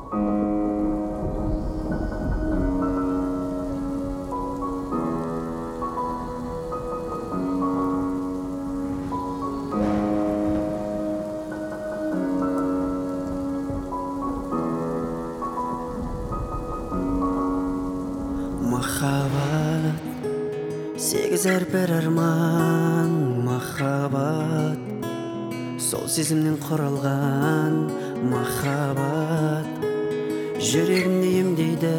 Махаббат, сегіз әрбір арман. Махаббат, сол сезімнен құралған. Махаббат, жүрегімді емдейді.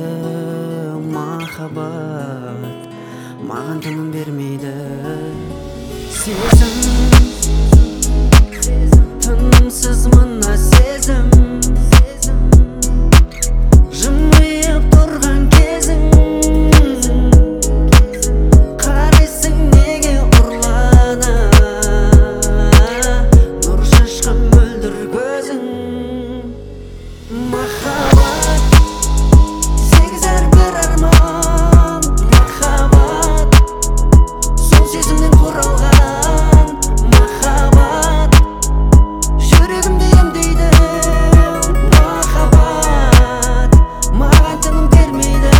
Махаббат, маған тыным бермейді. Сезім, тынымсыз мына сезім. Жымиып тұрған кезің, қарайсың неге ұрлана. Нұр шашқан мөлдір көзің. Махаббат, сегіз әрбір арман. Махаббат, сол сезімнен құралған. Махаббат, жүрегімді емдейді. Махаббат, маған тыным бермейді.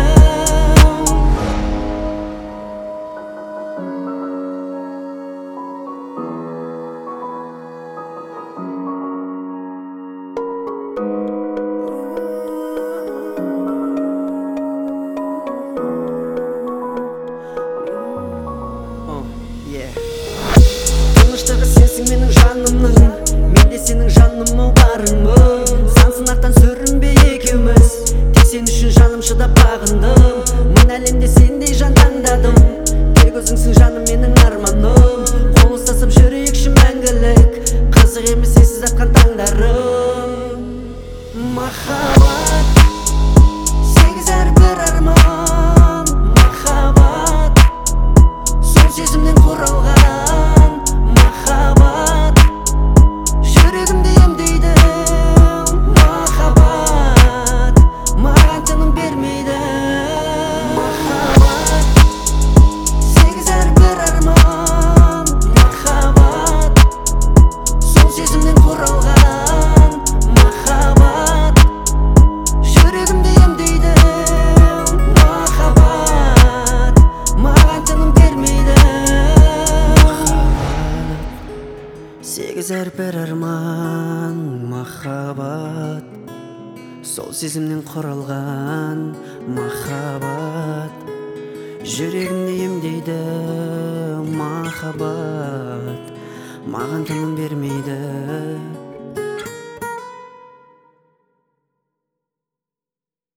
Тыныштығы сенсің менің жанымның, мен де сенің жанымның барыңмын. Сан сынақтан сүрінбей екеуміз, тек сен үшін жаным шыдап бағындым. Мың әлемде сендей жан таңдадым, тек өзіңсің жаным менің арманым. Қол ұстасып жүрейікші мәңгілік, қызық емес сенсіз атқан таңдарым. Махаббат, сегіз әрбір арман. Махаббат, сол сезімнен құралған. Махаббат, жүрегімді емдейді. Махаббат, маған тыным бермейді. Махаббат, сегіз әрбір арман. Махаббат, сол сезімнен құралған. Махаббат, жүрегімді емдейді. Махаббат, маған тыным бермейді. Сегіз әрбір арман. Махаббат, сол сезімнен құралған. Махаббат, жүрегімді емдейді. Махаббат, маған тыным бермейді.